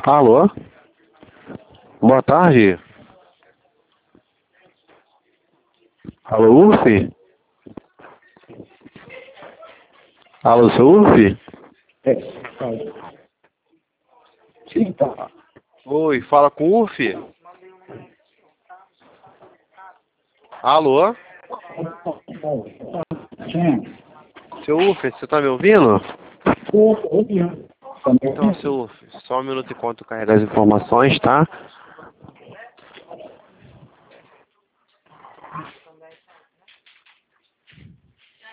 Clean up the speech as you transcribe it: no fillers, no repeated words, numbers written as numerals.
Alô? Boa tarde. Alô, Urf? Alô, seu Urf? Sim, tá. Oi, fala com o Urf? Alô? Sim. Seu Urf, você tá me ouvindo? Ouvindo. Tá me Então, ouvindo? seu Urf, só um minuto enquanto eu carrego as informações, tá?